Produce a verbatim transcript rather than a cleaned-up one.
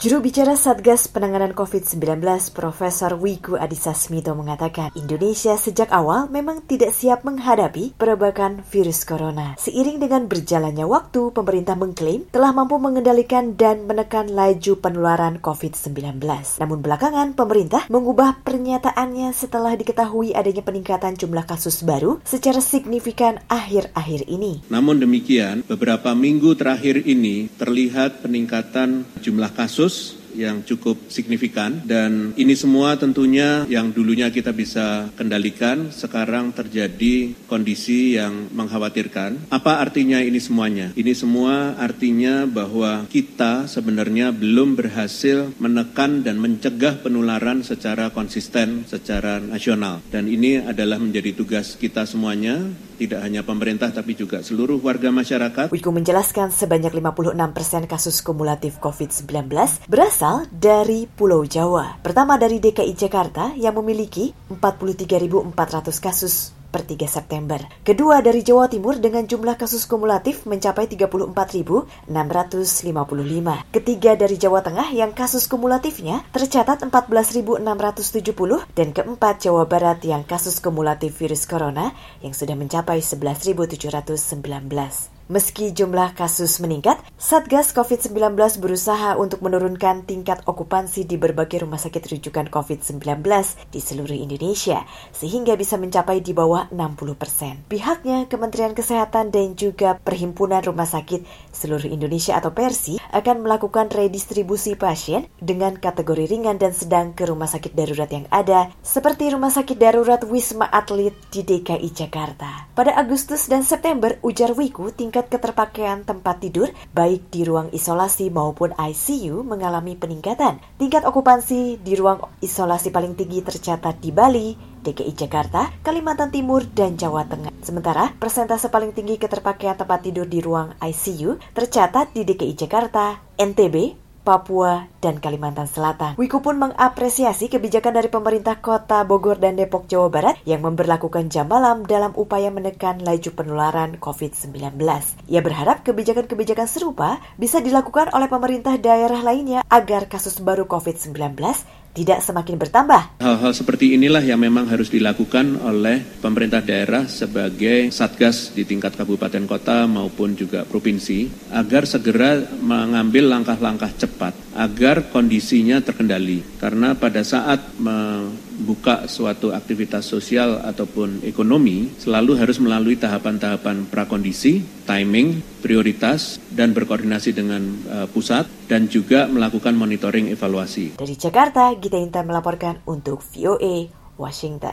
Juru bicara Satgas Penanganan covid sembilan belas Profesor Wiku Adhisa Smito mengatakan Indonesia sejak awal memang tidak siap menghadapi perebakan virus corona. Seiring dengan berjalannya waktu, pemerintah mengklaim telah mampu mengendalikan dan menekan laju penularan covid sembilan belas. Namun belakangan pemerintah mengubah pernyataannya setelah diketahui adanya peningkatan jumlah kasus baru secara signifikan akhir-akhir ini. Namun demikian, beberapa minggu terakhir ini terlihat peningkatan jumlah kasus yang cukup signifikan, dan ini semua tentunya yang dulunya kita bisa kendalikan sekarang terjadi kondisi yang mengkhawatirkan. Apa artinya ini semuanya? Ini semua artinya bahwa kita sebenarnya belum berhasil menekan dan mencegah penularan secara konsisten, secara nasional, dan ini adalah menjadi tugas kita semuanya, tidak hanya pemerintah tapi juga seluruh warga masyarakat. Wiku menjelaskan sebanyak lima puluh enam persen kasus kumulatif covid sembilan belas berasal dari Pulau Jawa. Pertama dari D K I Jakarta yang memiliki empat puluh tiga ribu empat ratus kasus per tiga September. Kedua dari Jawa Timur dengan jumlah kasus kumulatif mencapai tiga puluh empat ribu enam ratus lima puluh lima. Ketiga dari Jawa Tengah yang kasus kumulatifnya tercatat empat belas ribu enam ratus tujuh puluh. Dan keempat Jawa Barat yang kasus kumulatif virus corona yang sudah mencapai sebelas ribu tujuh ratus sembilan belas. Meski jumlah kasus meningkat, Satgas covid sembilan belas berusaha untuk menurunkan tingkat okupansi di berbagai rumah sakit rujukan covid sembilan belas di seluruh Indonesia, sehingga bisa mencapai di bawah enam puluh persen. Pihaknya, Kementerian Kesehatan dan juga Perhimpunan Rumah Sakit Seluruh Indonesia atau Persi akan melakukan redistribusi pasien dengan kategori ringan dan sedang ke rumah sakit darurat yang ada, seperti Rumah Sakit Darurat Wisma Atlet di D K I Jakarta. Pada Agustus dan September, ujar Wiku, tingkat keterpakaian tempat tidur baik di ruang isolasi maupun I C U mengalami peningkatan. Tingkat okupansi di ruang isolasi paling tinggi tercatat di Bali, D K I Jakarta, Kalimantan Timur, dan Jawa Tengah. Sementara persentase paling tinggi keterpakaian tempat tidur di ruang I C U tercatat di D K I Jakarta, N T B, Papua, dan Kalimantan Selatan. Wiku pun mengapresiasi kebijakan dari pemerintah Kota Bogor dan Depok, Jawa Barat yang memberlakukan jam malam dalam upaya menekan laju penularan covid sembilan belas. Ia berharap kebijakan-kebijakan serupa bisa dilakukan oleh pemerintah daerah lainnya agar kasus baru covid sembilan belas tidak semakin bertambah. Hal-hal seperti inilah yang memang harus dilakukan oleh pemerintah daerah sebagai satgas di tingkat kabupaten kota maupun juga provinsi agar segera mengambil langkah-langkah cepat agar kondisinya terkendali. Karena pada saat membuka suatu aktivitas sosial ataupun ekonomi selalu harus melalui tahapan-tahapan prakondisi, timing, prioritas, dan berkoordinasi dengan uh, pusat dan juga melakukan monitoring evaluasi. Dari Jakarta, Gita Intan melaporkan untuk V O A Washington.